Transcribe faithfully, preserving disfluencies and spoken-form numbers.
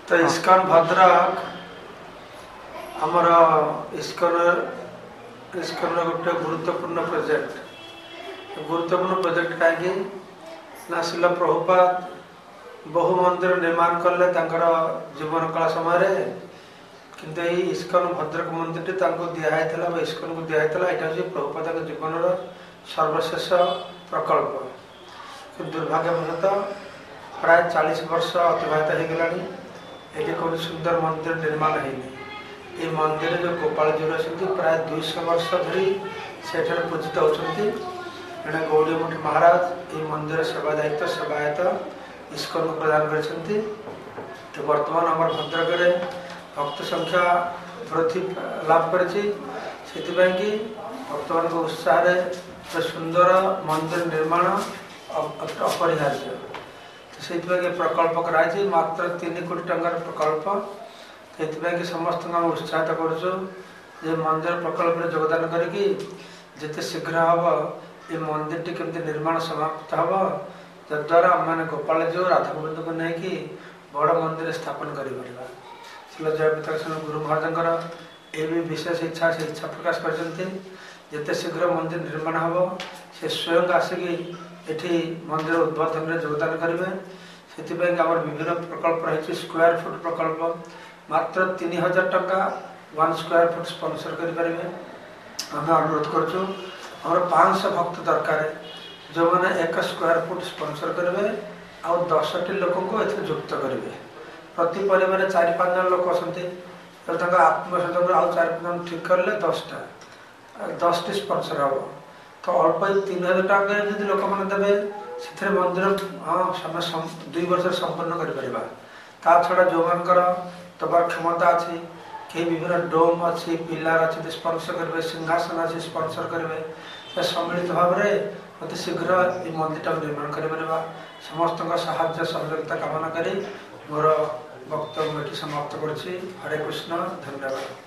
तो इस्कन भद्रक आमर इस्कन इस्कन गोटे गुरुत्वपूर्ण प्रोजेक्ट गुरुत्वपूर्ण प्रोजेक्ट कहीं ना शिल प्रभुपाद बहु मंदिर निर्माण कले जीवन काल समय किंतु यही इस्कन भद्रक मंदिर दिखाई इस्कन को दिखाई यहाँ हूँ प्रभुपाद जीवन सर्वशेष प्रकल्प कि दुर्भाग्यवशतः प्राय चालीस वर्ष अतिबाहित हो गला ये कौन सुंदर मंदिर निर्माण होनी ये मंदिर जो गोपाल जी अच्छे प्राय दुईश वर्ष धरी से पूजित होती एणे गौड़ी मठ महाराज ये मंदिर सेवा दायित्व सेवायत इस्कन को प्रदान करते तो वर्तमान आम भद्रक में भक्त संख्या वृद्धि लाभ कर भक्त मान उत्साह सुंदर मंदिर निर्माण अपरिहार्य से प्रकल्प कराई मात्र तीन कोटी टंकार प्रकल्प से समस्त उत्साहित कर मंदिर प्रकल्प में योगदान करके जिते शीघ्र हम ये मंदिर टी केमती निर्माण समाप्त हम जद्वारा आम गोपाल जी राधा गोविंद को लेकिन बड़ मंदिर स्थापन कर जयप्रकाश गुरु महाराज ये भी विशेष इच्छा से इच्छा प्रकाश करते शीघ्र मंदिर निर्माण हम से स्वयं आसिकी एठी मंदिर उद्बोधन में योगदान करेंगे से विभिन्न प्रकल्प रही स्क्वायर फुट प्रकल्प मात्र तीन हजार टंका वन स्क्वायर फुट स्पॉन्सर करें आम अनुरोध कर पाँच सौ भक्त दरकार जो मैंने एक स्क्वायर फुट स्पॉन्सर करेंगे आउ दस टी लोक को युक्त करेंगे प्रति परिवार चार पाँच जन लोक अच्छा आत्मसचन आउ चार पाँच जन ठीक करें दसटा दस टी स्पॉन्सर हम तो अल्प तीन हजार टाँगे जब लोक मैंने देवे से मंदिर हाँ दुई वर्ष संपन्न कर छड़ा जो मानकर दबार क्षमता अच्छी कई विभिन्न डोम अच्छी पिलार अच्छे स्पॉन्सर करेंगे सिंहासन अच्छी स्पॉन्सर करेंगे सम्मिलित भाव में अति शीघ्र ये मंदिर निर्माण कर समस्त साहाय्य सहयोगिता कामना करी मोर वक्तव्य समाप्त कर हरे कृष्ण धन्यवाद।